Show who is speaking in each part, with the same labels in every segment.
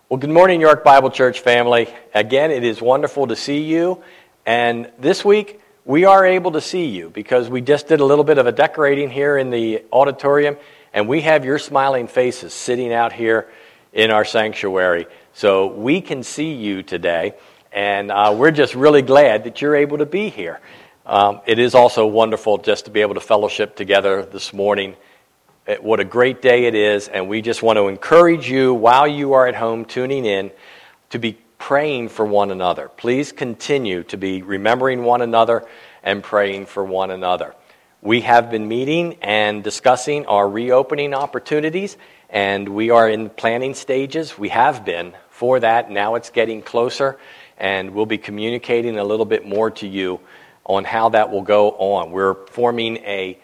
Speaker 1: Well, good morning, York Bible Church family. Again, it is wonderful to see you. And this week, we are able to see you because we just did a little bit of a decorating here in the auditorium, and we have your smiling faces sitting out here in our sanctuary. So we can see you today, and we're just really glad that you're able to be here. It is also wonderful just to be able to fellowship together this morning. What a great day it is, and we just want to encourage you while you are at home tuning in to be praying for one another. Please continue to be remembering one another and praying for one another. We have been meeting and discussing our reopening opportunities, and we are in planning stages. We have been for that. Now it's getting closer, and we'll be communicating a little bit more to you on how that will go on. We're forming a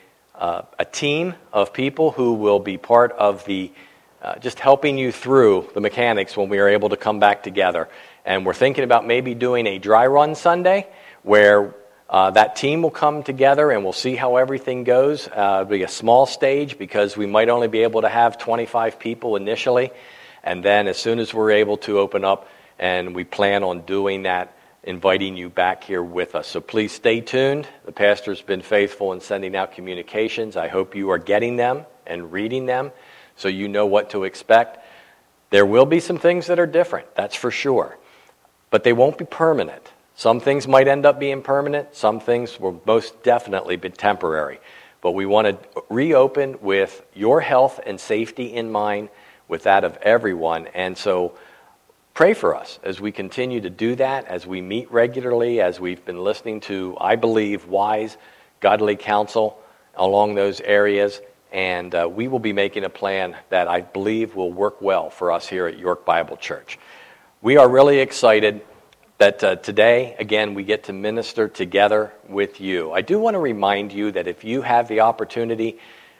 Speaker 1: team of people who will be part of the just helping you through the mechanics when we are able to come back together. And we're thinking about maybe doing a dry run Sunday where that team will come together and we'll see how everything goes. It'll be a small stage because we might only be able to have 25 people initially. And then as soon as we're able to open up, and we plan on doing that, inviting you back here with us. So please stay tuned. The pastor's been faithful in sending out communications. I hope you are getting them and reading them so you know what to expect. There will be some things that are different, that's for sure. But they won't be permanent. Some things might end up being permanent. Some things will most definitely be temporary. But we want to reopen with your health and safety in mind, with that of everyone. And so pray for us as we continue to do that, as we meet regularly, as we've been listening to, I believe, wise, godly counsel along those areas. And we will be making a plan that I believe will work well for us here at York Bible Church. We are really excited that today, again, we get to minister together with you. I do want to remind you that if you have the opportunity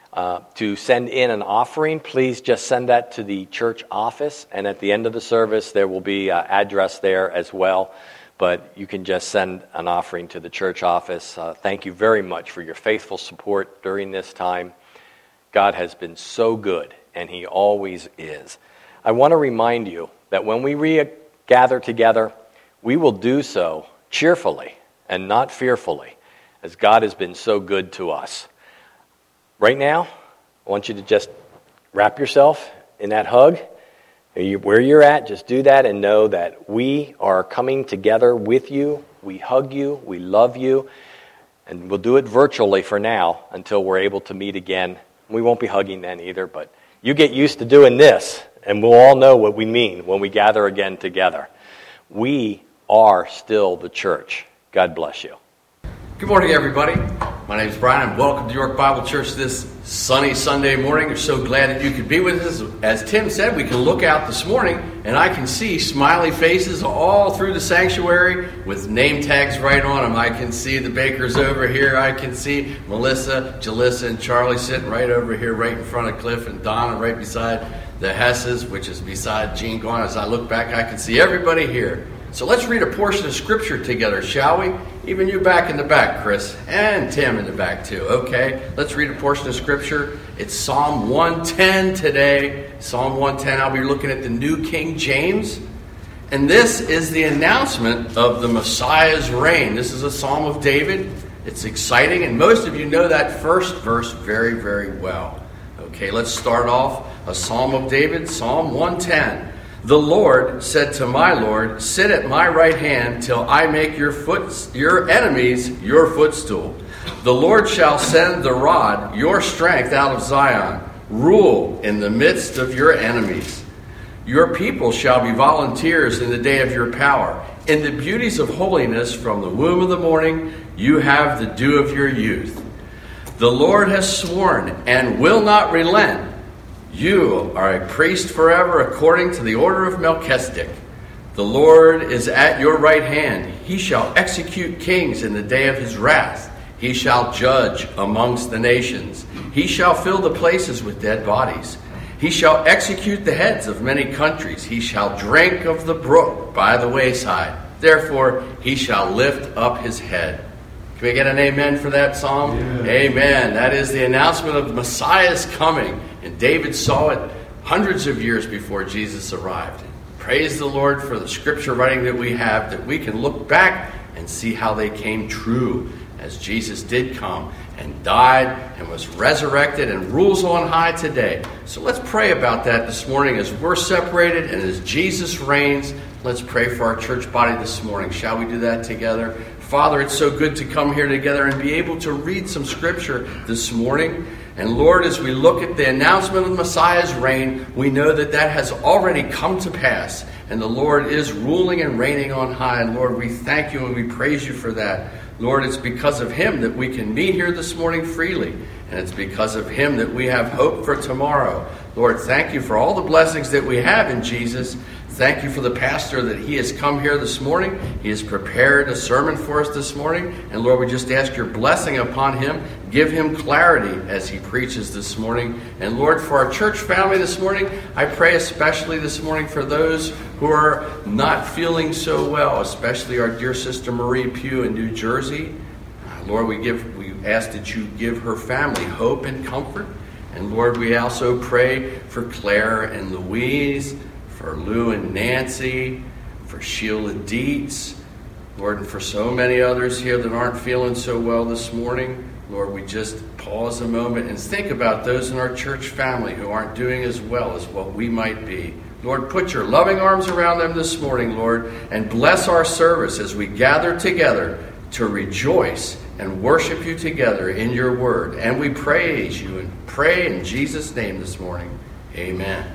Speaker 1: to send in an offering, please just send that to the church office, and at the end of the service there will be an address there as well, but you can just send an offering to the church office. Thank you very much for your faithful support during this time. God has been so good, and He always is. I want to remind you that when we gather together, we will do so cheerfully and not fearfully, as God has been so good to us. Right now, I want you to just wrap yourself in that hug. Where you're at, just do that and know that we are coming together with you. We hug you. We love you. And we'll do it virtually for now until we're able to meet again. We won't be hugging then either, but you get used to doing this, and we'll all know what we mean when we gather again together. We are still the church. God bless you.
Speaker 2: Good morning, everybody. My name is Brian, and welcome to York Bible Church this sunny Sunday morning. We're so glad that you could be with us. As Tim said, we can look out this morning, and I can see smiley faces all through the sanctuary with name tags right on them. I can see the Bakers over here. I can see Melissa, Jalissa, and Charlie sitting right over here, right in front of Cliff, and Donna right beside the Hesses, which is beside Gene Gone. As I look back, I can see everybody here. So let's read a portion of Scripture together, shall we? Even you back in the back, Chris, and Tim in the back too. Okay, let's read a portion of Scripture. It's Psalm 110 today. Psalm 110, I'll be looking at the New King James. And this is the announcement of the Messiah's reign. This is a Psalm of David. It's exciting, and most of you know that first verse very, very well. Okay, let's start off a Psalm of David, Psalm 110. The Lord said to my Lord, sit at my right hand till I make your enemies your footstool. The Lord shall send the rod, your strength, out of Zion. Rule in the midst of your enemies. Your people shall be volunteers in the day of your power. In the beauties of holiness from the womb of the morning, you have the dew of your youth. The Lord has sworn and will not relent. You are a priest forever according to the order of Melchizedek. The Lord is at your right hand. He shall execute kings in the day of his wrath. He shall judge amongst the nations. He shall fill the places with dead bodies. He shall execute the heads of many countries. He shall drink of the brook by the wayside. Therefore, he shall lift up his head. Can we get an amen for that psalm? Yeah. Amen. That is the announcement of the Messiah's coming. And David saw it hundreds of years before Jesus arrived. Praise the Lord for the scripture writing that we have, that we can look back and see how they came true, as Jesus did come and died and was resurrected and rules on high today. So let's pray about that this morning as we're separated and as Jesus reigns. Let's pray for our church body this morning. Shall we do that together? Father, it's so good to come here together and be able to read some scripture this morning. And Lord, as we look at the announcement of Messiah's reign, we know that that has already come to pass. And the Lord is ruling and reigning on high. And Lord, we thank you and we praise you for that. Lord, it's because of him that we can meet here this morning freely. And it's because of him that we have hope for tomorrow. Lord, thank you for all the blessings that we have in Jesus. Thank you for the pastor that he has come here this morning. He has prepared a sermon for us this morning. And Lord, we just ask your blessing upon him. Give him clarity as he preaches this morning. And Lord, for our church family this morning, I pray especially this morning for those who are not feeling so well, especially our dear sister Marie Pugh in New Jersey. Lord, we ask that you give her family hope and comfort. And Lord, we also pray for Claire and Louise, for Lou and Nancy, for Sheila Dietz, Lord, and for so many others here that aren't feeling so well this morning. Lord, we just pause a moment and think about those in our church family who aren't doing as well as what we might be. Lord, put your loving arms around them this morning, Lord, and bless our service as we gather together to rejoice and worship you together in your word. And we praise you and pray in Jesus' name this morning. Amen.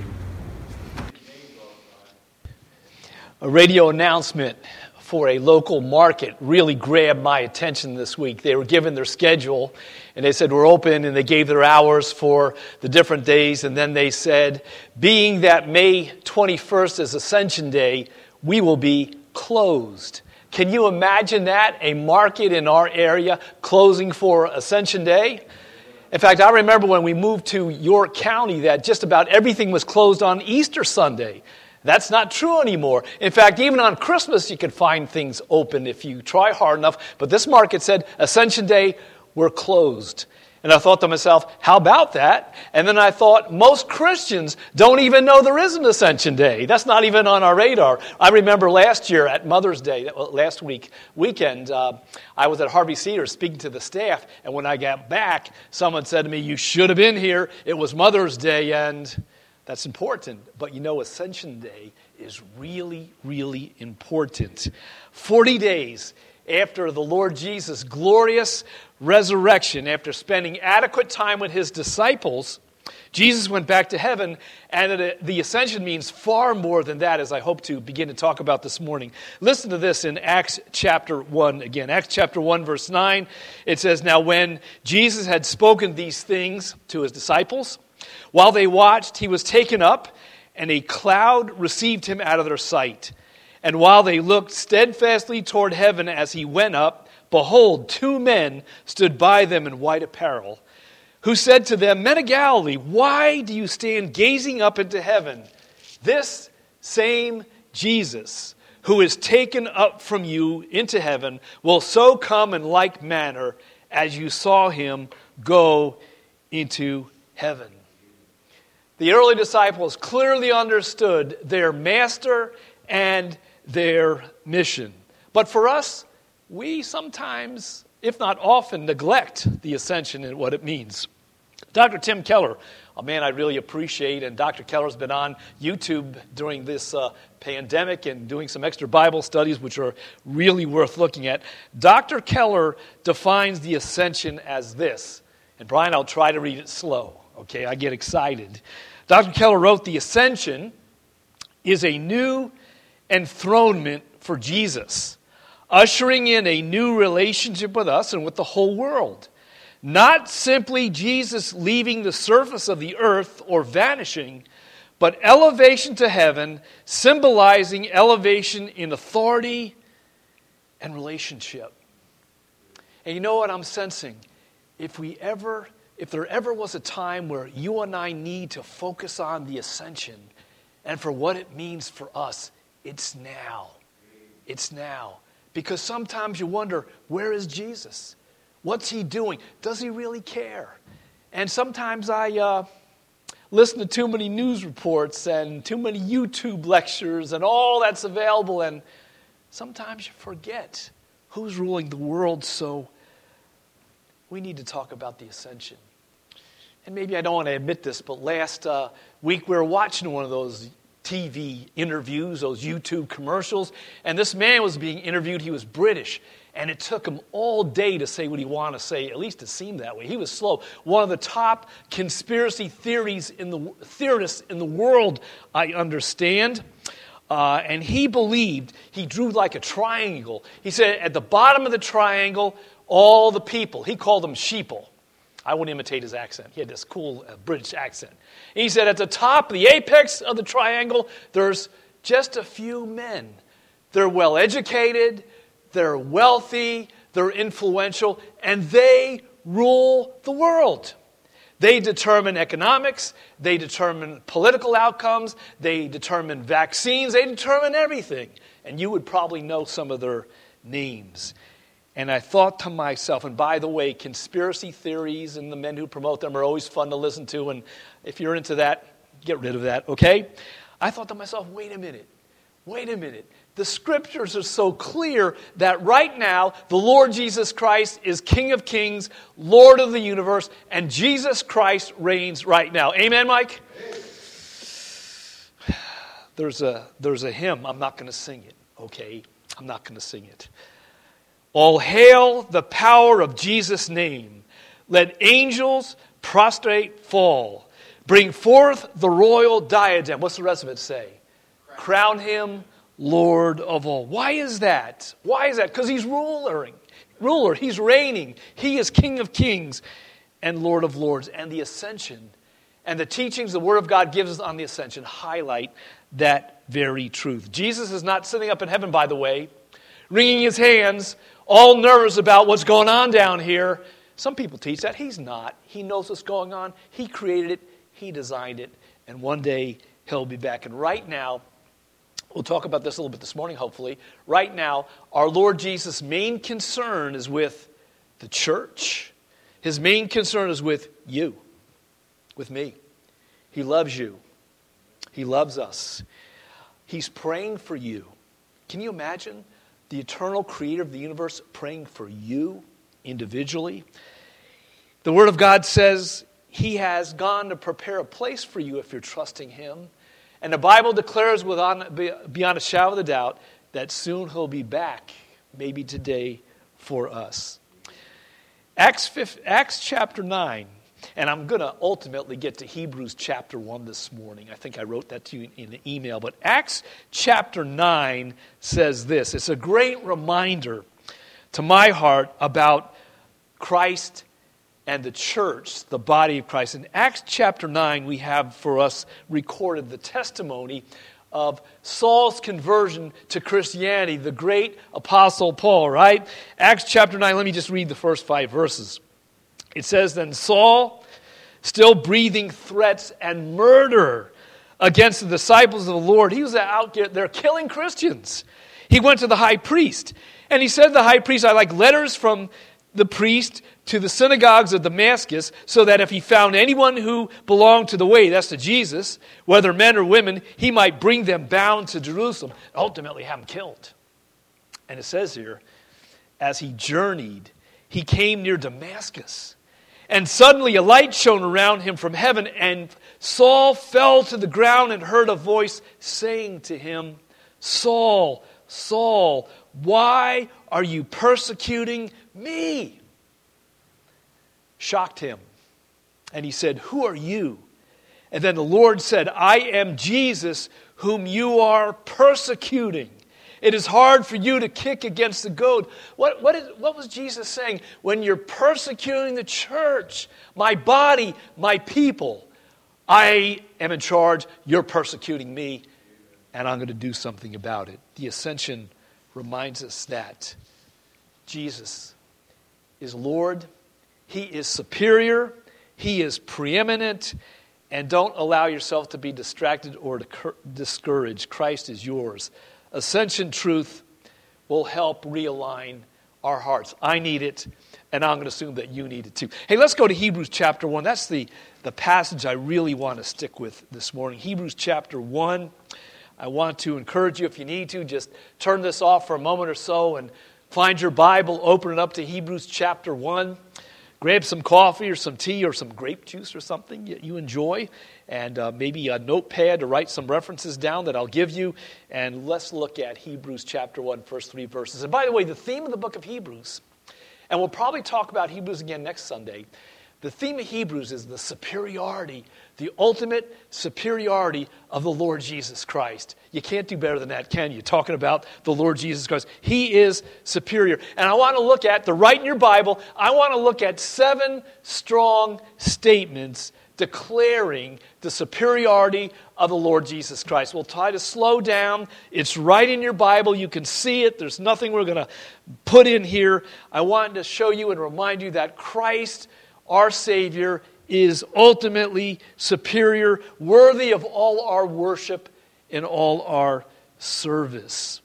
Speaker 3: A radio announcement for a local market really grabbed my attention this week. They were given their schedule, and they said, we're open, and they gave their hours for the different days, and then they said, being that May 21st is Ascension Day, we will be closed. Can you imagine that? A market in our area closing for Ascension Day? In fact, I remember when we moved to York County that just about everything was closed on Easter Sunday. That's not true anymore. In fact, even on Christmas, you can find things open if you try hard enough. But this market said, Ascension Day, we're closed. And I thought to myself, how about that? And then I thought, most Christians don't even know there is an Ascension Day. That's not even on our radar. I remember last year at Mother's Day, last weekend, I was at Harvey Cedars speaking to the staff. And when I got back, someone said to me, you should have been here. It was Mother's Day, and that's important. But you know, Ascension Day is really, really important. 40 days after the Lord Jesus' glorious resurrection, after spending adequate time with his disciples, Jesus went back to heaven, and the ascension means far more than that, as I hope to begin to talk about this morning. Listen to this in Acts chapter 1 again. Acts chapter 1, verse 9. It says, now when Jesus had spoken these things to his disciples, while they watched, he was taken up, and a cloud received him out of their sight. And while they looked steadfastly toward heaven as he went up, behold, two men stood by them in white apparel, who said to them, Men of Galilee, why do you stand gazing up into heaven? This same Jesus, who is taken up from you into heaven, will so come in like manner as you saw him go into heaven. The early disciples clearly understood their master and their mission. But for us, we sometimes, if not often, neglect the ascension and what it means. Dr. Tim Keller, a man I really appreciate, and Dr. Keller's been on YouTube during this pandemic and doing some extra Bible studies, which are really worth looking at. Dr. Keller defines the ascension as this. And Brian, I'll try to read it slow. Okay, I get excited. Dr. Keller wrote, the ascension is a new enthronement for Jesus, ushering in a new relationship with us and with the whole world. Not simply Jesus leaving the surface of the earth or vanishing, but elevation to heaven, symbolizing elevation in authority and relationship. And you know what I'm sensing? If there ever was a time where you and I need to focus on the ascension and for what it means for us, it's now. It's now. Because sometimes you wonder, where is Jesus? What's he doing? Does he really care? And sometimes I listen to too many news reports and too many YouTube lectures and all that's available, and sometimes you forget who's ruling the world. So we need to talk about the ascension. And maybe I don't want to admit this, but last week we were watching one of those TV interviews, those YouTube commercials, and this man was being interviewed. He was British, and it took him all day to say what he wanted to say. At least it seemed that way. He was slow. One of the top conspiracy theorists in the world, I understand. And he believed, he drew like a triangle. He said at the bottom of the triangle, all the people. He called them sheeple. I wouldn't imitate his accent. He had this cool British accent. He said at the top, the apex of the triangle, there's just a few men. They're well educated, they're wealthy, they're influential, and they rule the world. They determine economics, they determine political outcomes, they determine vaccines, they determine everything. And you would probably know some of their names. And I thought to myself, and by the way, conspiracy theories and the men who promote them are always fun to listen to, and if you're into that, get rid of that, okay? I thought to myself, wait a minute. The scriptures are so clear that right now, the Lord Jesus Christ is King of Kings, Lord of the universe, and Jesus Christ reigns right now. Amen, Mike? There's a hymn. I'm not going to sing it, okay? I'm not going to sing it. All hail the power of Jesus' name. Let angels prostrate fall. Bring forth the royal diadem. What's the rest of it say? Crown him Lord of all. Why is that? Because he's ruler. He's reigning. He is King of kings and Lord of lords. And the ascension and the teachings the Word of God gives us on the ascension highlight that very truth. Jesus is not sitting up in heaven, by the way, wringing his hands, all nervous about what's going on down here. Some people teach that. He's not. He knows what's going on. He created it. He designed it. And one day he'll be back. And right now, we'll talk about this a little bit this morning, hopefully. Right now, our Lord Jesus' main concern is with the church. His main concern is with you, with me. He loves you. He loves us. He's praying for you. Can you imagine the eternal creator of the universe praying for you individually? The Word of God says he has gone to prepare a place for you if you're trusting him. And the Bible declares beyond a shadow of a doubt that soon he'll be back, maybe today, for us. Acts chapter 9, and I'm going to ultimately get to Hebrews chapter 1 this morning. I think I wrote that to you in an email. But Acts chapter 9 says this. It's a great reminder to my heart about Christ and the church, the body of Christ. In Acts chapter 9, we have for us recorded the testimony of Saul's conversion to Christianity, the great apostle Paul, right? Acts chapter 9, let me just read the first 5 verses. It says, Then Saul, still breathing threats and murder against the disciples of the Lord, he was out there killing Christians. He went to the high priest, and he said to the high priest, I like letters from the priest to the synagogues of Damascus, so that if he found anyone who belonged to the way, that's to Jesus, whether men or women, he might bring them bound to Jerusalem, ultimately have them killed. And it says here, as he journeyed, he came near Damascus, and suddenly a light shone around him from heaven, and Saul fell to the ground and heard a voice saying to him, Saul, Saul, why are you persecuting me? Shocked him. And he said, who are you? And then the Lord said, I am Jesus whom you are persecuting. It is hard for you to kick against the goad. What was Jesus saying? When you're persecuting the church, my body, my people, I am in charge, you're persecuting me, and I'm going to do something about it. The ascension reminds us that Jesus is Lord, he is superior, he is preeminent, and don't allow yourself to be distracted or discouraged. Christ is yours. Ascension truth will help realign our hearts. I need it, and I'm going to assume that you need it too. Hey, let's go to Hebrews chapter 1. That's the passage I really want to stick with this morning. Hebrews chapter 1. I want to encourage you, if you need to, just turn this off for a moment or so and find your Bible, open it up to Hebrews chapter 1. Grab some coffee or some tea or some grape juice or something you enjoy, and maybe a notepad to write some references down that I'll give you. And let's look at Hebrews chapter 1, first 3 verses. And by the way, the theme of the book of Hebrews, and we'll probably talk about Hebrews again next Sunday, the theme of Hebrews is the superiority, the ultimate superiority of the Lord Jesus Christ. You can't do better than that, can you? Talking about the Lord Jesus Christ. He is superior. And I want to look at, in your Bible, I want to look at 7 strong statements declaring the superiority of the Lord Jesus Christ. We'll try to slow down. It's right in your Bible. You can see it. There's nothing we're going to put in here. I wanted to show you and remind you that Christ, our Savior, is ultimately superior, worthy of all our worship and all our service.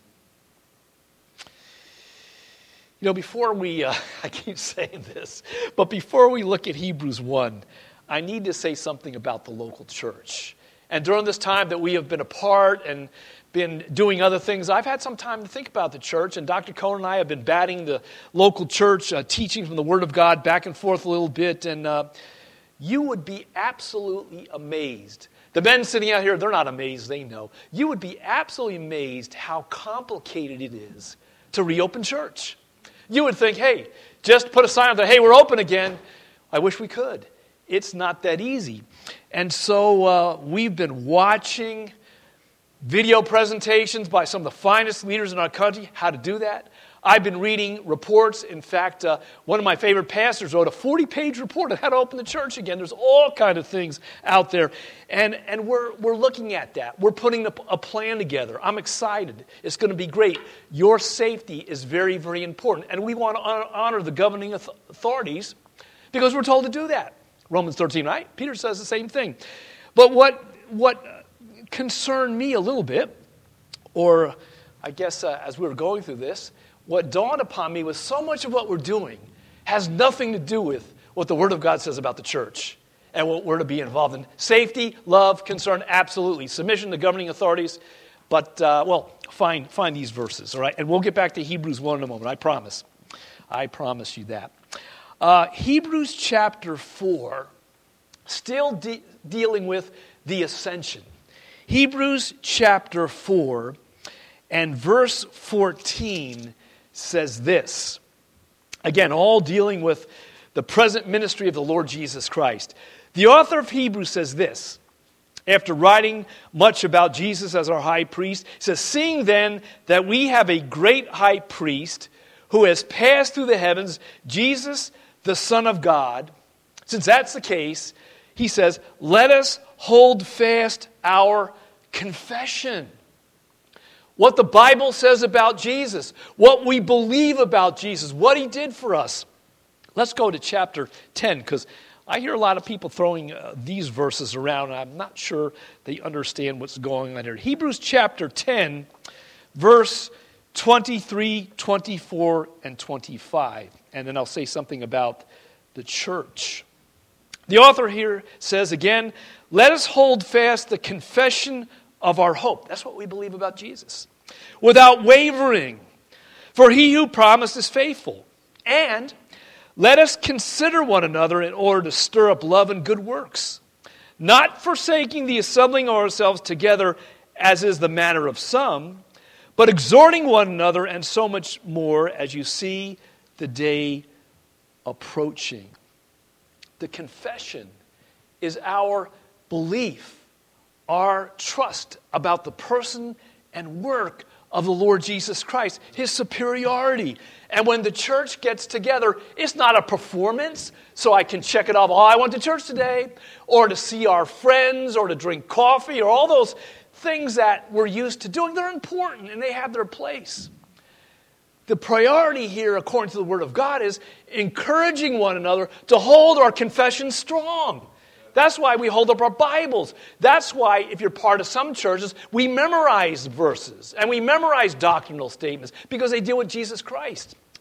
Speaker 3: You know, before we, I keep saying this, but before we look at Hebrews 1, I need to say something about the local church. And during this time that we have been apart and been doing other things, I've had some time to think about the church, and Dr. Cohen and I have been batting the local church, teaching from the Word of God back and forth a little bit, and you would be absolutely amazed. The men sitting out here, they're not amazed, they know. You would be absolutely amazed how complicated it is to reopen church. You would think, hey, just put a sign up there, hey, we're open again. I wish we could. It's not that easy. And so we've been watching video presentations by some of the finest leaders in our country, how to do that. I've been reading reports. In fact, one of my favorite pastors wrote a 40-page report on how to open the church again. There's all kinds of things out there. And we're looking at that. We're putting a plan together. I'm excited. It's going to be great. Your safety is very, very important. And we want to honor the governing authorities because we're told to do that. Romans 13, right? Peter says the same thing. But what concerned me a little bit, or I guess as we were going through this, what dawned upon me was so much of what we're doing has nothing to do with what the Word of God says about the church and what we're to be involved in. Safety, love, concern, absolutely. Submission to governing authorities. But, find these verses, all right? And we'll get back to Hebrews 1 in a moment, I promise. I promise you that. Hebrews chapter 4, still dealing with the ascension. Hebrews chapter 4 and verse 14 says this. Again, all dealing with the present ministry of the Lord Jesus Christ. The author of Hebrews says this, after writing much about Jesus as our high priest, he says, seeing then that we have a great high priest who has passed through the heavens, Jesus, the Son of God, since that's the case, he says, let us hold fast our confession. What the Bible says about Jesus, what we believe about Jesus, what he did for us. Let's go to chapter 10, because I hear a lot of people throwing these verses around, and I'm not sure they understand what's going on here. Hebrews chapter 10, verse 23, 24, and 25. And then I'll say something about the church. The author here says again, let us hold fast the confession of our hope. That's what we believe about Jesus. Without wavering, for he who promised is faithful. And let us consider one another in order to stir up love and good works, not forsaking the assembling of ourselves together as is the manner of some, but exhorting one another, and so much more as you see the day approaching. The confession is our belief, our trust about the person and work of the Lord Jesus Christ, his superiority. And when the church gets together, it's not a performance, so I can check it off. Oh, I went to church today, or to see our friends, or to drink coffee, or all those things that we're used to doing. They're important, and they have their place. The priority here, according to the Word of God, is encouraging one another to hold our confession strong. That's why we hold up our Bibles. That's why, if you're part of some churches, we memorize verses and we memorize doctrinal statements because they deal with Jesus Christ.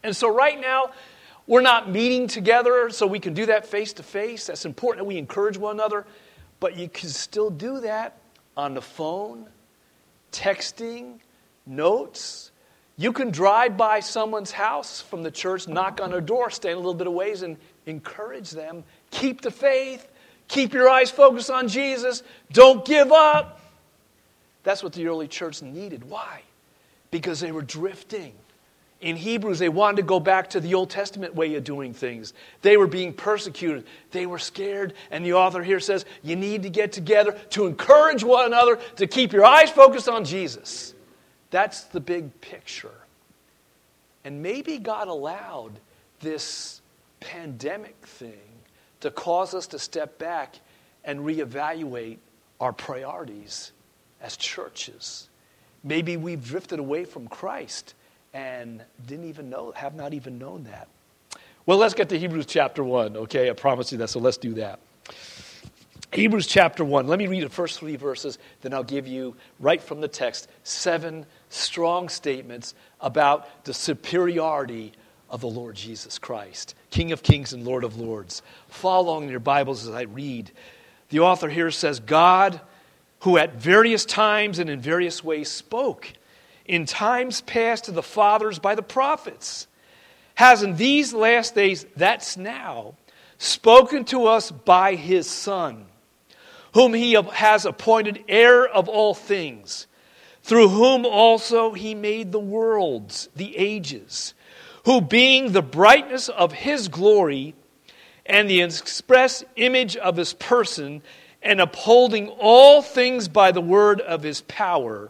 Speaker 3: And so right now, we're not meeting together so we can do that face-to-face. That's important that we encourage one another. But you can still do that on the phone, texting, notes. You can drive by someone's house from the church, knock on their door, stand a little bit of ways, and encourage them. Keep the faith. Keep your eyes focused on Jesus. Don't give up. That's what the early church needed. Why? Because they were drifting. In Hebrews, they wanted to go back to the Old Testament way of doing things. They were being persecuted. They were scared. And the author here says, you need to get together to encourage one another, to keep your eyes focused on Jesus. That's the big picture. And maybe God allowed this pandemic thing to cause us to step back and reevaluate our priorities as churches. Maybe we've drifted away from Christ and have not even known that. Well, let's get to Hebrews chapter 1, okay? I promise you that, so let's do that. Hebrews chapter 1. Let me read the first 3 verses, then I'll give you, right from the text, 7 strong statements about the superiority of the Lord Jesus Christ, King of kings and Lord of lords. Follow along in your Bibles as I read. The author here says, God, who at various times and in various ways spoke in times past to the fathers by the prophets, has in these last days, that's now, spoken to us by his Son, whom he has appointed heir of all things, through whom also he made the worlds, the ages, who being the brightness of his glory and the express image of his person, and upholding all things by the word of his power,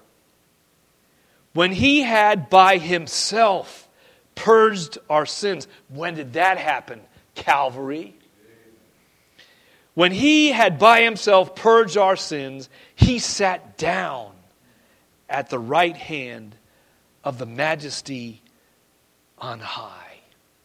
Speaker 3: when he had by himself purged our sins. When did that happen? Calvary. When he had by himself purged our sins, he sat down at the right hand of the Majesty on high.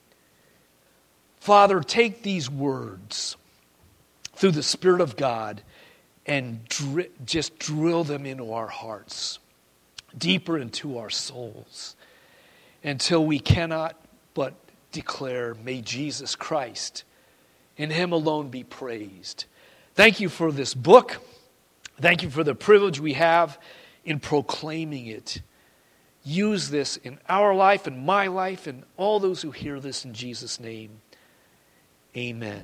Speaker 3: Father, take these words through the Spirit of God and just drill them into our hearts, deeper into our souls, until we cannot but declare, may Jesus Christ in him alone be praised. Thank you for this book. Thank you for the privilege we have in proclaiming it. Use this in our life and my life and all those who hear this in Jesus' name. Amen.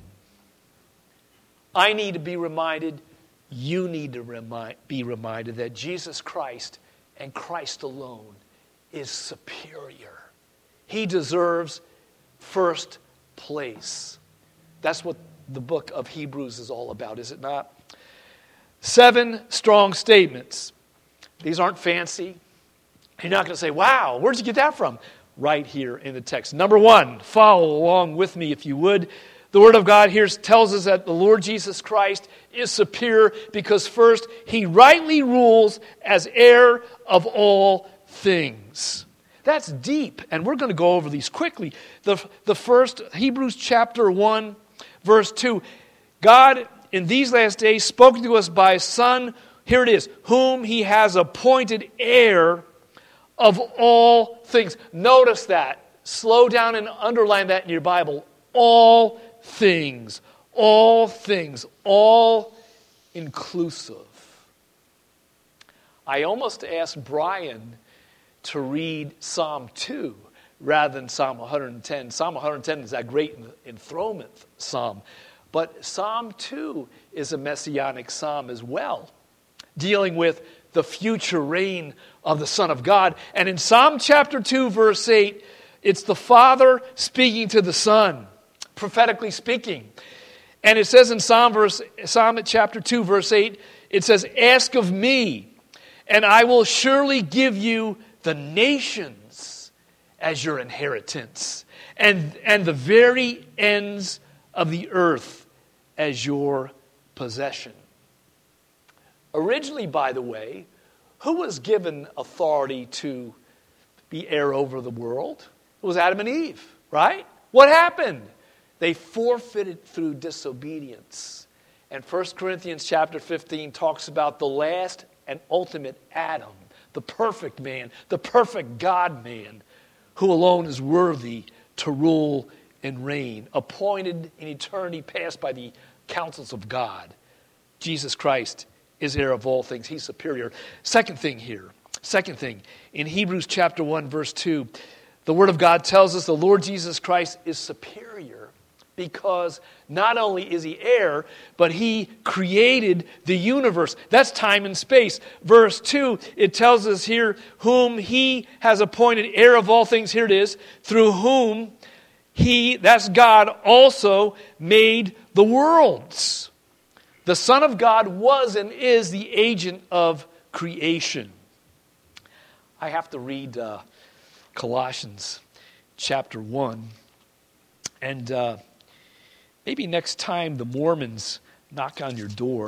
Speaker 3: I need to be reminded, you need to be reminded that Jesus Christ and Christ alone is superior. He deserves first place. That's what the book of Hebrews is all about, is it not? 7 strong statements. These aren't fancy. You're not going to say, wow, where'd you get that from? Right here in the text. Number 1, follow along with me if you would. The Word of God here tells us that the Lord Jesus Christ is superior because first, he rightly rules as heir of all things. That's deep, and we're going to go over these quickly. The first, Hebrews chapter 1, verse 2. God, in these last days, spoken to us by his Son, here it is, whom he has appointed heir of all things. Notice that. Slow down and underline that in your Bible. All things, all inclusive. I almost asked Brian to read Psalm 2 rather than Psalm 110. Psalm 110 is that great enthronement psalm. But Psalm 2 is a messianic psalm as well, dealing with the future reign of the Son of God. And in Psalm chapter 2, verse 8, it's the Father speaking to the Son, prophetically speaking. And it says in Psalm chapter 2, verse 8, it says, ask of me, and I will surely give you the nations as your inheritance, and the very ends of the earth as your possession. Originally, by the way, who was given authority to be heir over the world? It was Adam and Eve, right? What happened? They forfeited through disobedience. And 1 Corinthians chapter 15 talks about the last and ultimate Adam, the perfect man, the perfect God-man, who alone is worthy to rule and reign, appointed in eternity past by the counsels of God. Jesus Christ is heir of all things. He's superior. Second thing, in Hebrews chapter 1, verse 2, the Word of God tells us the Lord Jesus Christ is superior because not only is he heir, but he created the universe. That's time and space. Verse 2, it tells us here, whom he has appointed heir of all things. Here it is, through whom he, that's God, also made the worlds. The Son of God was and is the agent of creation. I have to read Colossians chapter 1. And maybe next time the Mormons knock on your door,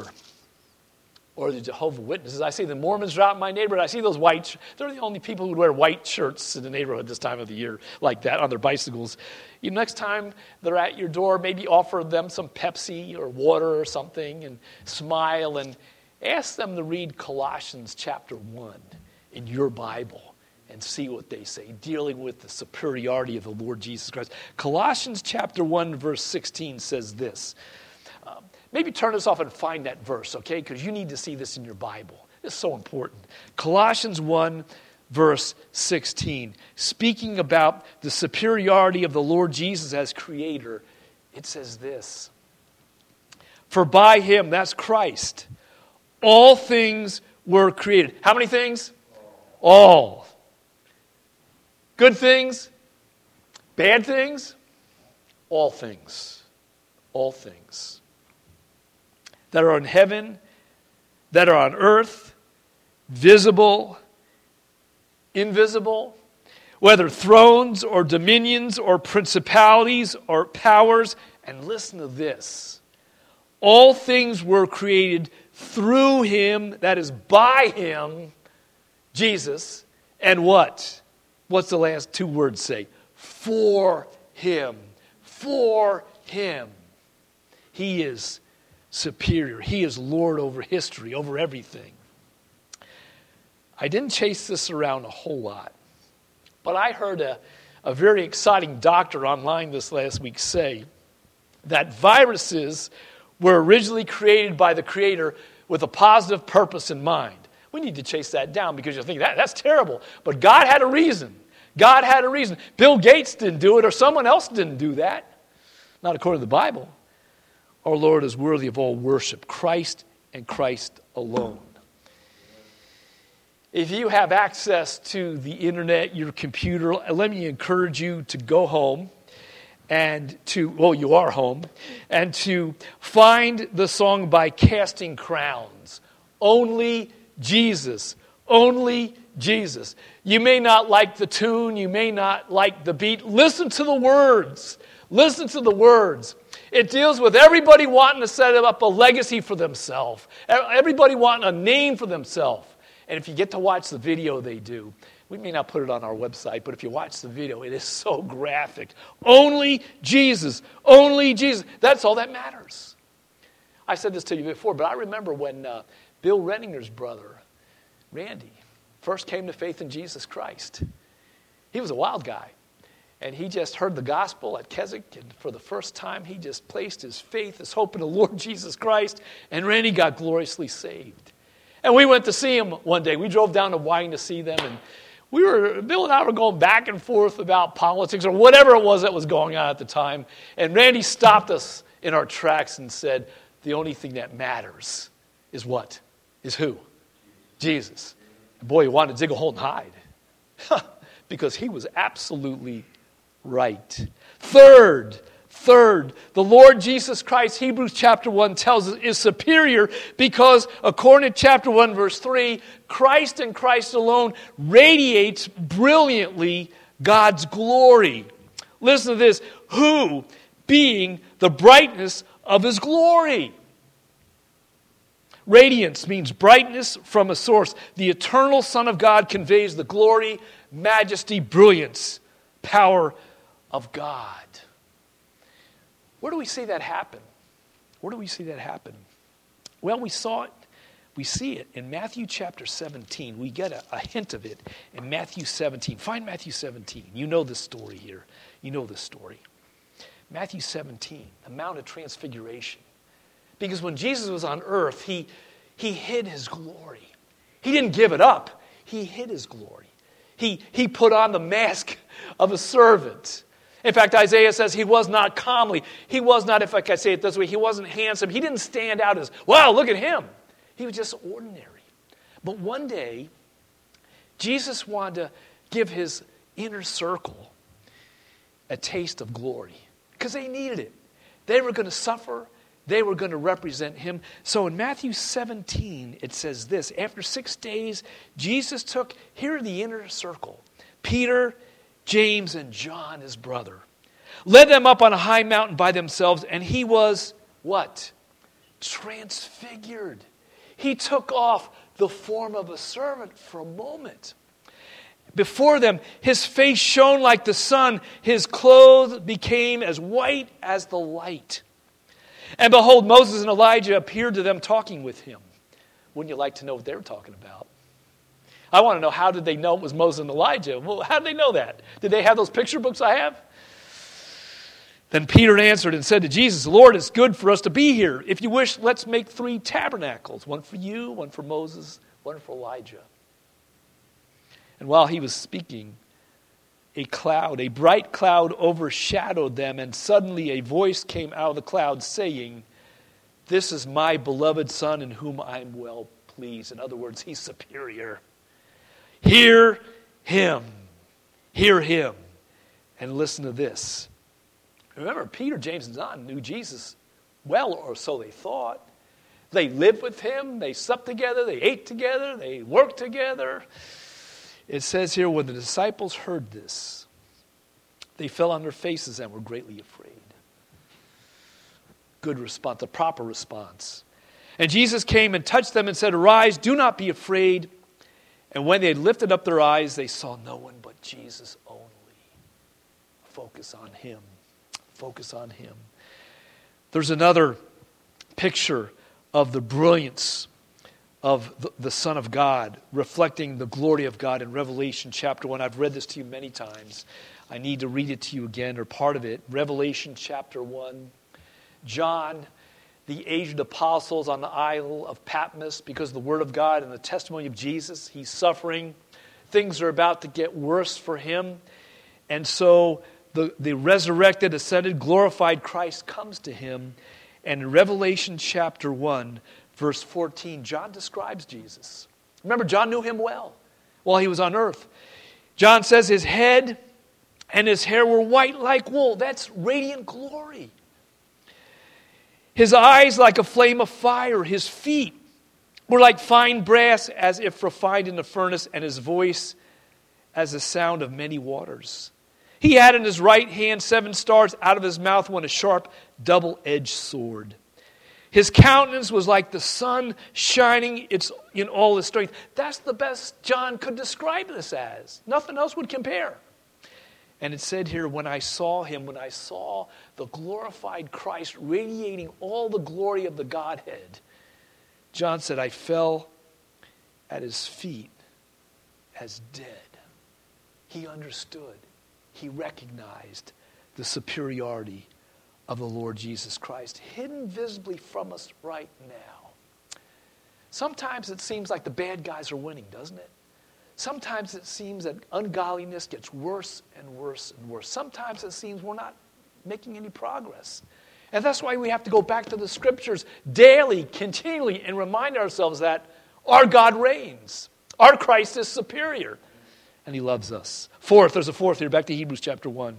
Speaker 3: or the Jehovah's Witnesses. I see the Mormons are out in my neighborhood. I see those they're the only people who wear white shirts in the neighborhood this time of the year like that on their bicycles. Next time they're at your door, maybe offer them some Pepsi or water or something and smile and ask them to read Colossians chapter 1 in your Bible and see what they say, dealing with the superiority of the Lord Jesus Christ. Colossians chapter 1 verse 16 says this. Maybe turn this off and find that verse, okay? Because you need to see this in your Bible. It's so important. Colossians 1, verse 16. Speaking about the superiority of the Lord Jesus as creator, it says this. For by him, that's Christ, all things were created. How many things? All. Good things? Bad things? All things. All things. That are in heaven, that are on earth, visible, invisible, whether thrones or dominions or principalities or powers. And listen to this. All things were created through him, that is by him, Jesus. And what? What's the last two words say? For him. For him. He is superior. He is Lord over history, over everything. I didn't chase this around a whole lot, but I heard a very exciting doctor online this last week say that viruses were originally created by the Creator with a positive purpose in mind. We need to chase that down because you think that's terrible. But God had a reason. God had a reason. Bill Gates didn't do it, or someone else didn't do that. Not according to the Bible. Our Lord is worthy of all worship, Christ and Christ alone. If you have access to the internet, your computer, let me encourage you to go home and you are home, and to find the song by Casting Crowns, Only Jesus, Only Jesus. You may not like the tune, you may not like the beat. Listen to the words. Listen to the words. It deals with everybody wanting to set up a legacy for themselves. Everybody wanting a name for themselves. And if you get to watch the video they do, we may not put it on our website, but if you watch the video, it is so graphic. Only Jesus. Only Jesus. That's all that matters. I said this to you before, but I remember when Bill Renninger's brother, Randy, first came to faith in Jesus Christ. He was a wild guy. And he just heard the gospel at Keswick, and for the first time, he just placed his faith, his hope in the Lord Jesus Christ, and Randy got gloriously saved. And we went to see him one day. We drove down to Wying to see them, and Bill and I were going back and forth about politics or whatever it was that was going on at the time. And Randy stopped us in our tracks and said, the only thing that matters is what? Is who? Jesus. And boy, he wanted to dig a hole and hide. Because he was absolutely right. Third, the Lord Jesus Christ, Hebrews chapter 1 tells us, is superior because according to chapter 1 verse 3, Christ and Christ alone radiates brilliantly God's glory. Listen to this. Who, being the brightness of his glory. Radiance means brightness from a source. The eternal Son of God conveys the glory, majesty, brilliance, power of God. Where do we see that happen? Where do we see that happen? Well, we saw it We see it in Matthew chapter 17. We get a hint of it in Matthew 17. Find Matthew 17. You know the story here. You know the story. Matthew 17, the Mount of Transfiguration. Because when Jesus was on earth, he hid his glory. He didn't give it up. He hid his glory. He put on the mask of a servant. In fact, Isaiah says he was not comely. He was not, if I can say it this way, he wasn't handsome. He didn't stand out as, wow, look at him. He was just ordinary. But one day, Jesus wanted to give his inner circle a taste of glory because they needed it. They were going to suffer. They were going to represent him. So in Matthew 17, it says this. After 6 days, Jesus took, here the inner circle, Peter, James, and John, his brother, led them up on a high mountain by themselves, and he was, what? Transfigured. He took off the form of a servant for a moment. Before them, his face shone like the sun. His clothes became as white as the light. And behold, Moses and Elijah appeared to them talking with him. Wouldn't you like to know what they were talking about? I want to know, how did they know it was Moses and Elijah? Well, how did they know that? Did they have those picture books I have? Then Peter answered and said to Jesus, Lord, it's good for us to be here. If you wish, let's make 3 tabernacles, one for you, one for Moses, one for Elijah. And while he was speaking, a bright cloud overshadowed them, and suddenly a voice came out of the cloud saying, this is my beloved Son in whom I am well pleased. In other words, he's superior. Hear him. Hear him. And listen to this. Remember, Peter, James, and John knew Jesus well, or so they thought. They lived with him. They slept together. They ate together. They worked together. It says here, when the disciples heard this, they fell on their faces and were greatly afraid. Good response, the proper response. And Jesus came and touched them and said, arise, do not be afraid. And when they had lifted up their eyes, they saw no one but Jesus only. Focus on him. Focus on him. There's another picture of the brilliance of the Son of God, reflecting the glory of God in Revelation chapter 1. I've read this to you many times. I need to read it to you again, or part of it. Revelation chapter 1. John, the aged apostles on the Isle of Patmos, because of the word of God and the testimony of Jesus, he's suffering. Things are about to get worse for him. And so the resurrected, ascended, glorified Christ comes to him. And in Revelation chapter 1, verse 14, John describes Jesus. Remember, John knew him well while he was on earth. John says his head and his hair were white like wool. That's radiant glory. His eyes like a flame of fire. His feet were like fine brass, as if refined in the furnace, and his voice as the sound of many waters. He had in his right hand 7 stars. Out of his mouth went a sharp, double-edged sword. His countenance was like the sun shining in all its strength. That's the best John could describe this as. Nothing else would compare. And it said here, when I saw him, when I saw the glorified Christ radiating all the glory of the Godhead, John said, I fell at his feet as dead. He understood. He recognized the superiority of the Lord Jesus Christ, hidden visibly from us right now. Sometimes it seems like the bad guys are winning, doesn't it? Sometimes it seems that ungodliness gets worse and worse and worse. Sometimes it seems we're not making any progress. And that's why we have to go back to the Scriptures daily, continually, and remind ourselves that our God reigns. Our Christ is superior. And he loves us. There's a fourth here. Back to Hebrews chapter 1.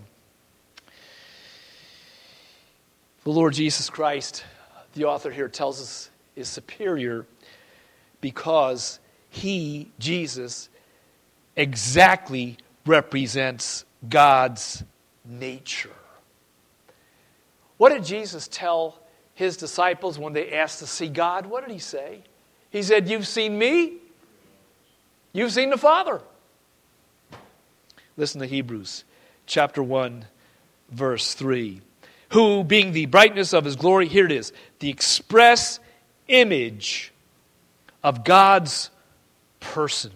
Speaker 3: The Lord Jesus Christ, the author here tells us, is superior because he, Jesus, exactly represents God's nature. What did Jesus tell his disciples when they asked to see God? What did he say? He said, you've seen me, you've seen the Father. Listen to Hebrews chapter 1, verse 3. Who, being the brightness of his glory, here it is, the express image of God's person.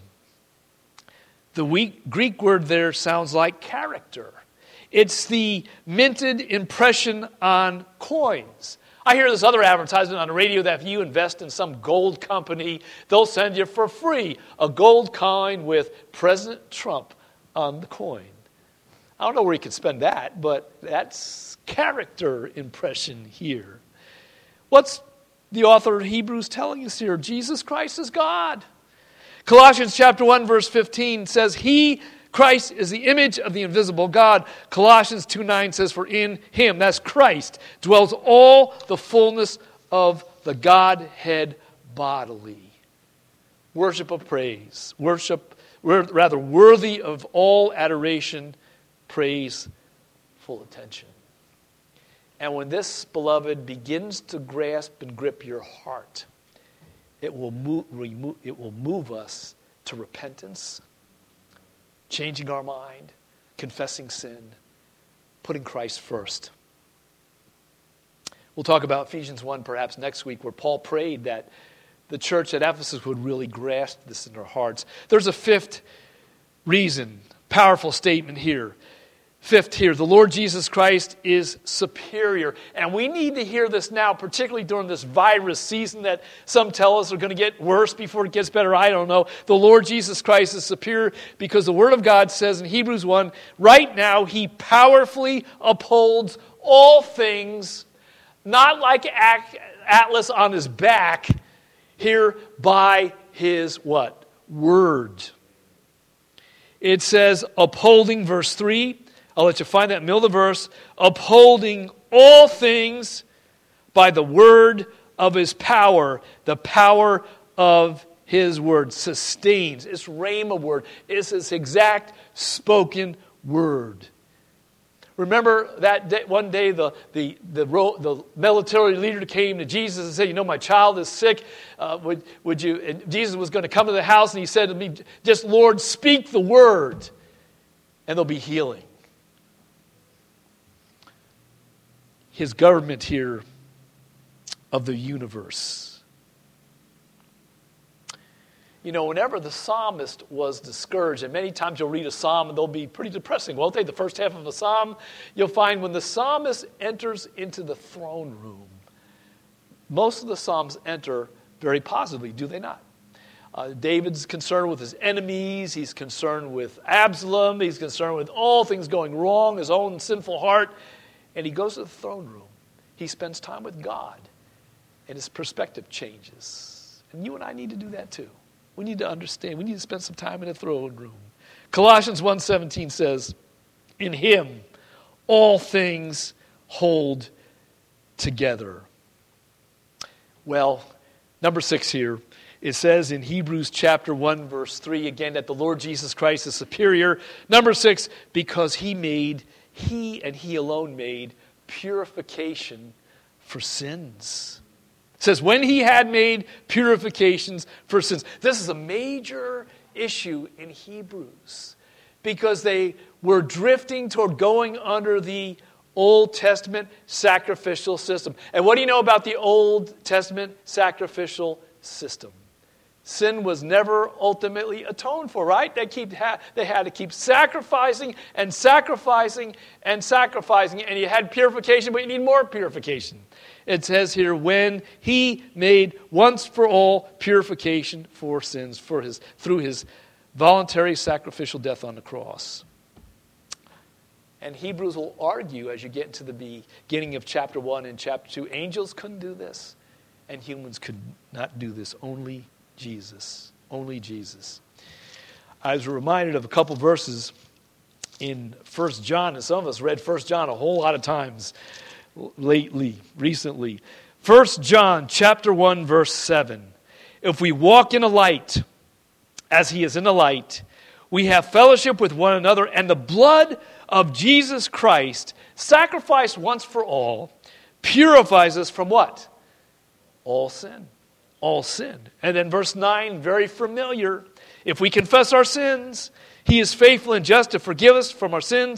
Speaker 3: The Greek word there sounds like character. It's the minted impression on coins. I hear this other advertisement on the radio that if you invest in some gold company, they'll send you for free a gold coin with President Trump on the coin. I don't know where you could spend that, but that's character impression here. What's the author of Hebrews telling us here? Jesus Christ is God. Colossians chapter 1, verse 15 says, He, Christ, is the image of the invisible God. Colossians 2:9 says, for in Him, that's Christ, dwells all the fullness of the Godhead bodily. Worship of praise. Worship, rather, worthy of all adoration, praise, full attention. And when this, beloved, begins to grasp and grip your heart, it will move us to repentance, changing our mind, confessing sin, putting Christ first. We'll talk about Ephesians 1 perhaps next week, where Paul prayed that the church at Ephesus would really grasp this in their hearts. There's a fifth reason, powerful statement here. Fifth here, the Lord Jesus Christ is superior. And we need to hear this now, particularly during this virus season that some tell us are going to get worse before it gets better. I don't know. The Lord Jesus Christ is superior because the Word of God says in Hebrews 1, right now He powerfully upholds all things, not like Atlas on his back, here by His what? Word. It says, upholding, verse 3, I'll let you find that in the middle of the verse. Upholding all things by the word of His power. The power of His word sustains. It's rhema word. It's His exact spoken word. Remember that day, one day the military leader came to Jesus and said, my child is sick. Would you? And Jesus was going to come to the house and He said to me, just Lord, speak the word and there'll be healing. His government here of the universe. Whenever the psalmist was discouraged, and many times you'll read a psalm and they'll be pretty depressing, won't they? The first half of a psalm, you'll find when the psalmist enters into the throne room, most of the psalms enter very positively, do they not? David's concerned with his enemies, he's concerned with Absalom, he's concerned with all things going wrong, his own sinful heart. And he goes to the throne room. He spends time with God. And his perspective changes. And you and I need to do that too. We need to understand. We need to spend some time in the throne room. Colossians 1:17 says, in Him all things hold together. Well, number 6 here. It says in Hebrews chapter 1, verse 3, again, that the Lord Jesus Christ is superior. Number 6, because He and He alone made purification for sins. It says, when He had made purifications for sins. This is a major issue in Hebrews because they were drifting toward going under the Old Testament sacrificial system. And what do you know about the Old Testament sacrificial system? Sin was never ultimately atoned for, right? They had to keep sacrificing and sacrificing and sacrificing, and you had purification, but you need more purification. It says here, when He made once for all purification for sins through His voluntary sacrificial death on the cross. And Hebrews will argue as you get into the beginning of chapter 1 and chapter 2, angels couldn't do this, and humans could not do this, only Jesus. Only Jesus. I was reminded of a couple verses in 1 John, and some of us read 1 John a whole lot of times recently. 1 John chapter 1, verse 7. If we walk in the light, as He is in the light, we have fellowship with one another, and the blood of Jesus Christ, sacrificed once for all, purifies us from what? All sin. All sin. And then verse 9, very familiar. If we confess our sins, He is faithful and just to forgive us from our sins,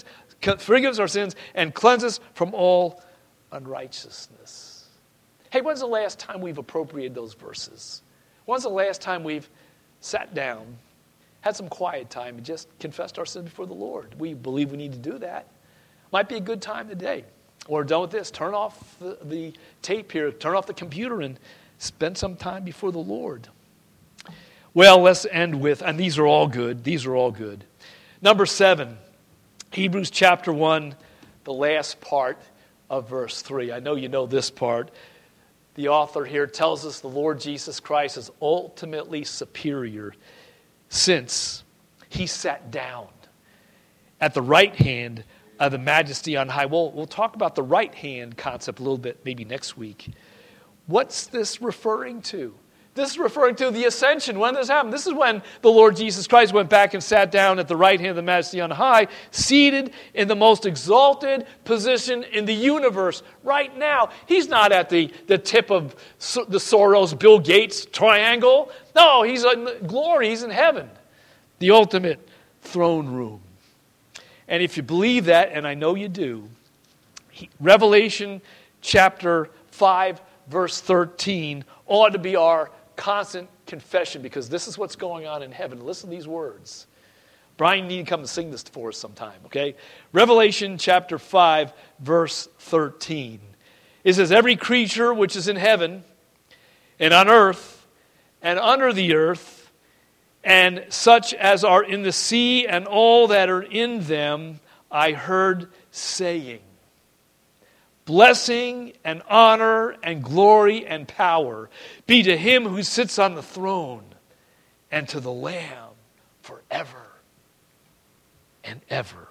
Speaker 3: and cleanse us from all unrighteousness. Hey, when's the last time we've appropriated those verses? When's the last time we've sat down, had some quiet time, and just confessed our sins before the Lord? We believe we need to do that. Might be a good time today. Or done with this, turn off the tape here, turn off the computer, and spend some time before the Lord. Well, let's end with, and these are all good. These are all good. Number 7, Hebrews chapter 1, the last part of verse 3. I know you know this part. The author here tells us the Lord Jesus Christ is ultimately superior since he sat down at the right hand of the majesty on high. We'll talk about the right hand concept a little bit maybe next week. What's this referring to? This is referring to the ascension. When this happened? This is when the Lord Jesus Christ went back and sat down at the right hand of the majesty on high, seated in the most exalted position in the universe right now. He's not at the tip of the Soros, Bill Gates triangle. No, he's in glory. He's in heaven, the ultimate throne room. And if you believe that, and I know you do, Revelation chapter 5, verse 13 ought to be our constant confession, because this is what's going on in heaven. Listen to these words. Brian, you need to come and sing this for us sometime, okay? Revelation chapter 5, verse 13. It says, every creature which is in heaven and on earth and under the earth and such as are in the sea and all that are in them, I heard saying, blessing and honor and glory and power be to him who sits on the throne and to the Lamb forever and ever.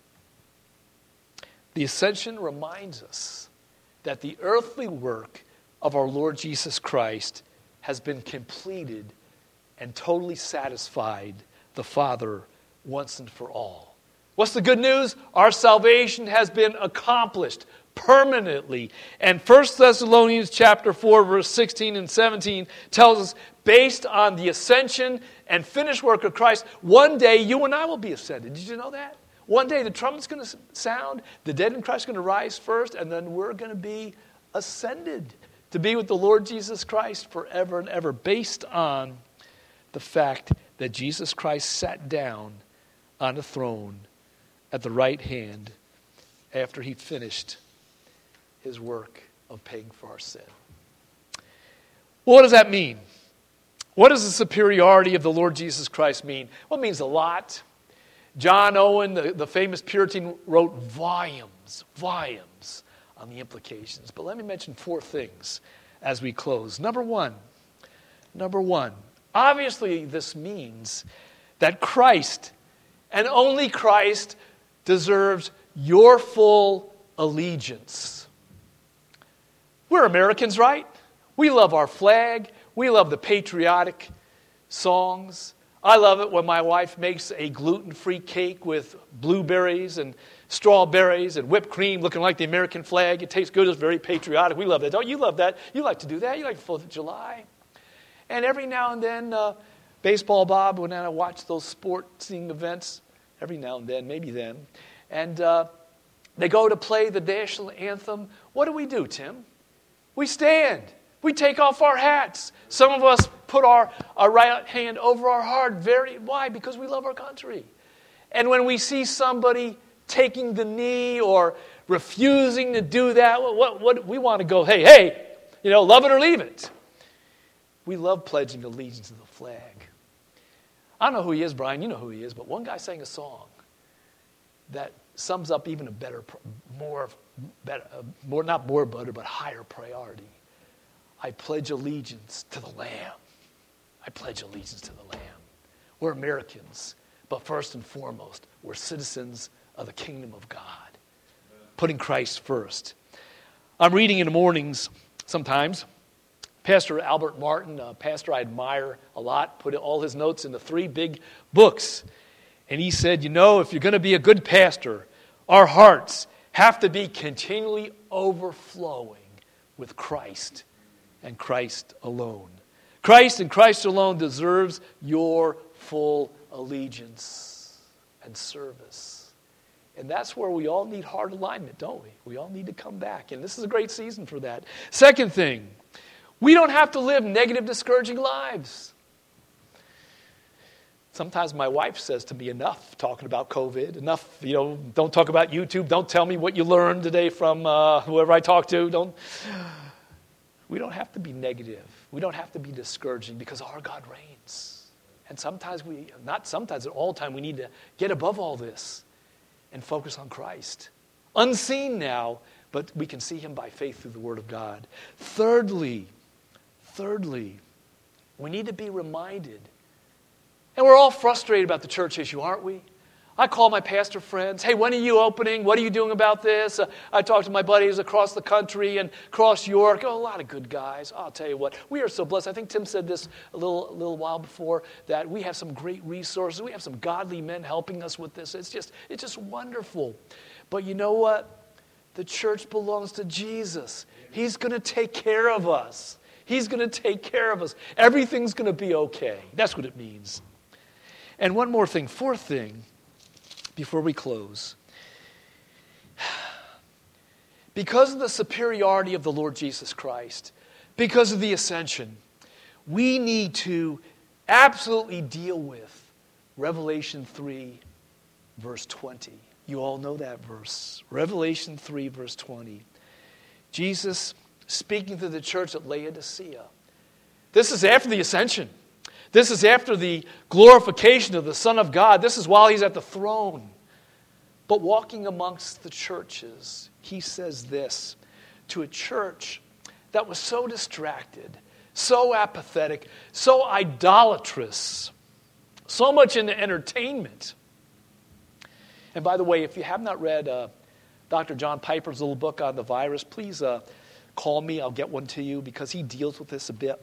Speaker 3: The ascension reminds us that the earthly work of our Lord Jesus Christ has been completed and totally satisfied the Father once and for all. What's the good news? Our salvation has been accomplished permanently. And 1 Thessalonians chapter 4, verse 16 and 17 tells us, based on the ascension and finished work of Christ, one day you and I will be ascended. Did you know that? One day the trumpet's going to sound, the dead in Christ are going to rise first, and then we're going to be ascended to be with the Lord Jesus Christ forever and ever, based on the fact that Jesus Christ sat down on a throne at the right hand after he finished his work of paying for our sin. Well, what does that mean? What does the superiority of the Lord Jesus Christ mean? Well, it means a lot. John Owen, the famous Puritan, wrote volumes on the implications. But let me mention 4 things as we close. Number one, obviously this means that Christ, and only Christ, deserves your full allegiance. We're Americans, right? We love our flag. We love the patriotic songs. I love it when my wife makes a gluten-free cake with blueberries and strawberries and whipped cream looking like the American flag. It tastes good. It's very patriotic. We love that. Don't you love that? You like to do that. You like the 4th of July. And every now and then, Baseball Bob, when I watch those sporting events, every now and then, maybe then, and they go to play the national anthem. What do, Tim? We stand. We take off our hats. Some of us put our right hand over our heart. Why? Because we love our country. And when we see somebody taking the knee or refusing to do that, what we want to go, hey, love it or leave it. We love pledging allegiance to the flag. I don't know who he is, Brian. You know who he is. But one guy sang a song that sums up even a higher priority. I pledge allegiance to the Lamb. I pledge allegiance to the Lamb. We're Americans, but first and foremost, we're citizens of the kingdom of God, putting Christ first. I'm reading in the mornings sometimes. Pastor Albert Martin, a pastor I admire a lot, put all his notes into 3 big books. And he said, if you're going to be a good pastor, our hearts have to be continually overflowing with Christ and Christ alone. Christ and Christ alone deserves your full allegiance and service. And that's where we all need heart alignment, don't we? We all need to come back. And this is a great season for that. Second thing, We don't have to live negative, discouraging lives. Sometimes my wife says to me, enough talking about COVID, enough, don't talk about YouTube, don't tell me what you learned today from whoever I talk to. We don't have to be negative. We don't have to be discouraging because our God reigns. And at all time, we need to get above all this and focus on Christ. Unseen now, but we can see him by faith through the Word of God. Thirdly, we need to be reminded. And we're all frustrated about the church issue, aren't we? I call my pastor friends. Hey, when are you opening? What are you doing about this? I talk to my buddies across the country and across York. Oh, a lot of good guys. I'll tell you what, we are so blessed. I think Tim said this a little while before, that we have some great resources. We have some godly men helping us with this. It's just wonderful. But you know what? The church belongs to Jesus. He's going to take care of us. He's going to take care of us. Everything's going to be okay. That's what it means. And one more thing, fourth thing, before we close. Because of the superiority of the Lord Jesus Christ, because of the ascension, we need to absolutely deal with Revelation 3, verse 20. You all know that verse. Revelation 3, verse 20. Jesus speaking to the church at Laodicea. This is after the ascension. This is after the glorification of the Son of God. This is while he's at the throne. But walking amongst the churches, he says this to a church that was so distracted, so apathetic, so idolatrous, so much into entertainment. And by the way, if you have not read Dr. John Piper's little book on the virus, please call me. I'll get one to you because he deals with this a bit.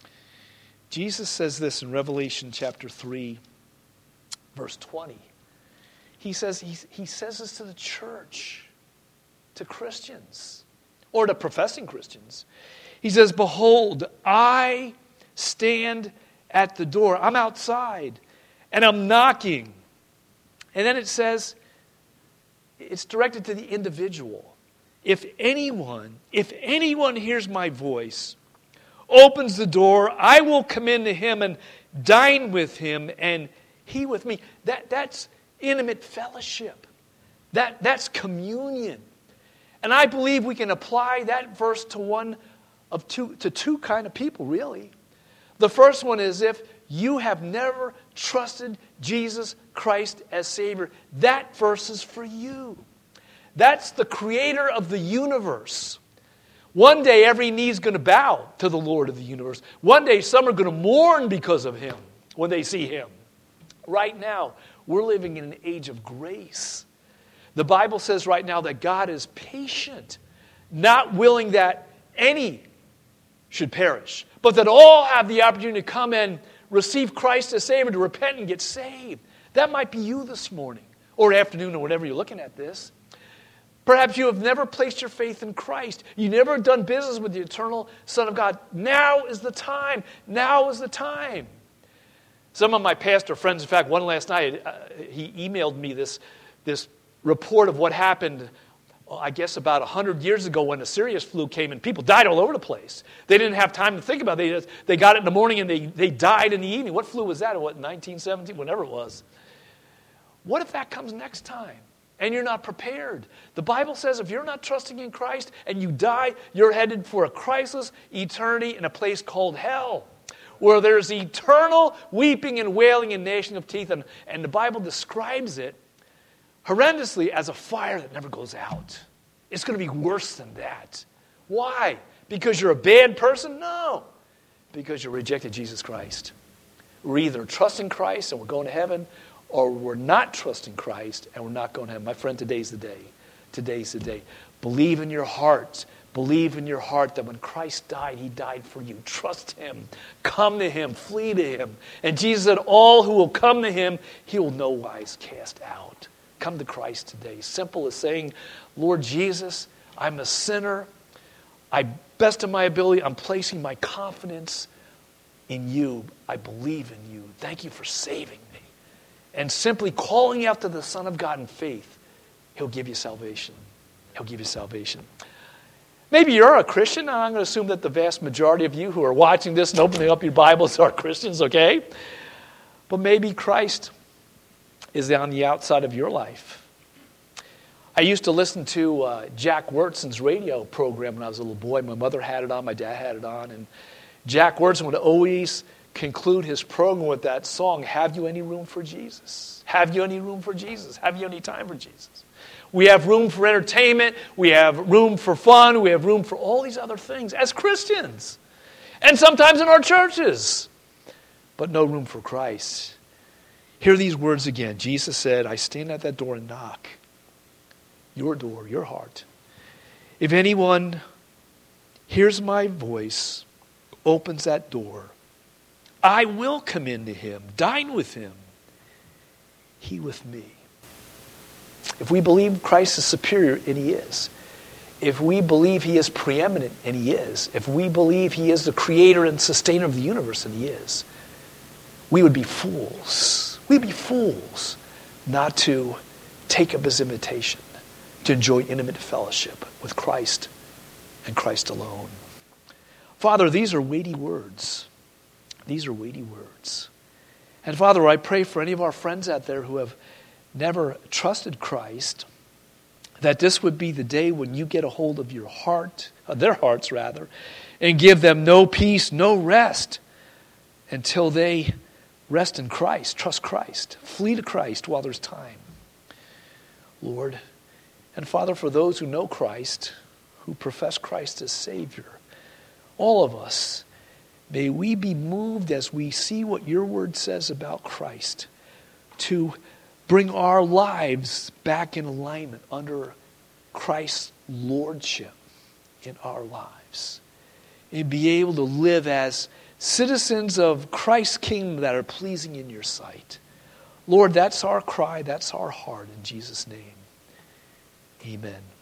Speaker 3: Jesus says this in Revelation chapter 3, verse 20. He says this to the church, to Christians, or to professing Christians. He says, behold, I stand at the door. I'm outside, and I'm knocking. And then it says, it's directed to the individual. If anyone hears my voice, opens the door, I will come into him and dine with him and he with me. That's intimate fellowship. That's communion. And I believe we can apply that verse to two kind of people, really. The first one is if you have never trusted Jesus Christ as Savior, that verse is for you. That's the creator of the universe. One day every knee is going to bow to the Lord of the universe. One day some are going to mourn because of him when they see him. Right now, we're living in an age of grace. The Bible says right now that God is patient, not willing that any should perish, but that all have the opportunity to come and receive Christ as Savior, to repent and get saved. That might be you this morning or afternoon or whenever you're looking at this. Perhaps you have never placed your faith in Christ. You've never done business with the eternal Son of God. Now is the time. Now is the time. Some of my pastor friends, in fact, one last night, he emailed me this report of what happened, I guess about 100 years ago when the serious flu came and people died all over the place. They didn't have time to think about it. They got it in the morning and they died in the evening. What flu was that? 1917? Whenever it was. What if that comes next time? And you're not prepared. The Bible says if you're not trusting in Christ and you die, you're headed for a Christless eternity in a place called hell, where there's eternal weeping and wailing and gnashing of teeth. And the Bible describes it horrendously as a fire that never goes out. It's going to be worse than that. Why? Because you're a bad person? No. Because you rejected Jesus Christ. We're either trusting Christ and we're going to heaven, or we're not trusting Christ and we're not going to heaven. My friend, today's the day. Today's the day. Believe in your heart. Believe in your heart that when Christ died, he died for you. Trust him. Come to him. Flee to him. And Jesus said, all who will come to him, he will no wise cast out. Come to Christ today. Simple as saying, Lord Jesus, I'm a sinner. Best of my ability, I'm placing my confidence in you. I believe in you. Thank you for saving me. And simply calling out to the Son of God in faith, he'll give you salvation. He'll give you salvation. Maybe you're a Christian, and I'm going to assume that the vast majority of you who are watching this and opening up your Bibles are Christians, okay? But maybe Christ is on the outside of your life. I used to listen to Jack Wurtson's radio program when I was a little boy. My mother had it on, my dad had it on, and Jack Wurtson would always conclude his program with that song, "Have you any room for Jesus? Have you any room for Jesus? Have you any time for Jesus?" We have room for entertainment, we have room for fun, we have room for all these other things as Christians. And sometimes in our churches. But no room for Christ. Hear these words again. Jesus said, "I stand at that door and knock." Your door, your heart. "If anyone hears my voice, opens that door, I will come into him, dine with him, he with me." If we believe Christ is superior, and he is, if we believe he is preeminent, and he is, if we believe he is the creator and sustainer of the universe, and he is, we would be fools. We'd be fools not to take up his invitation, to enjoy intimate fellowship with Christ and Christ alone. Father, these are weighty words. These are weighty words. And Father, I pray for any of our friends out there who have never trusted Christ, that this would be the day when you get a hold of your heart, their hearts rather, and give them no peace, no rest until they rest in Christ, trust Christ, flee to Christ while there's time. Lord, and Father, for those who know Christ, who profess Christ as Savior, all of us, may we be moved as we see what your word says about Christ to bring our lives back in alignment under Christ's lordship in our lives. And be able to live as citizens of Christ's kingdom that are pleasing in your sight. Lord, that's our cry, that's our heart in Jesus' name. Amen.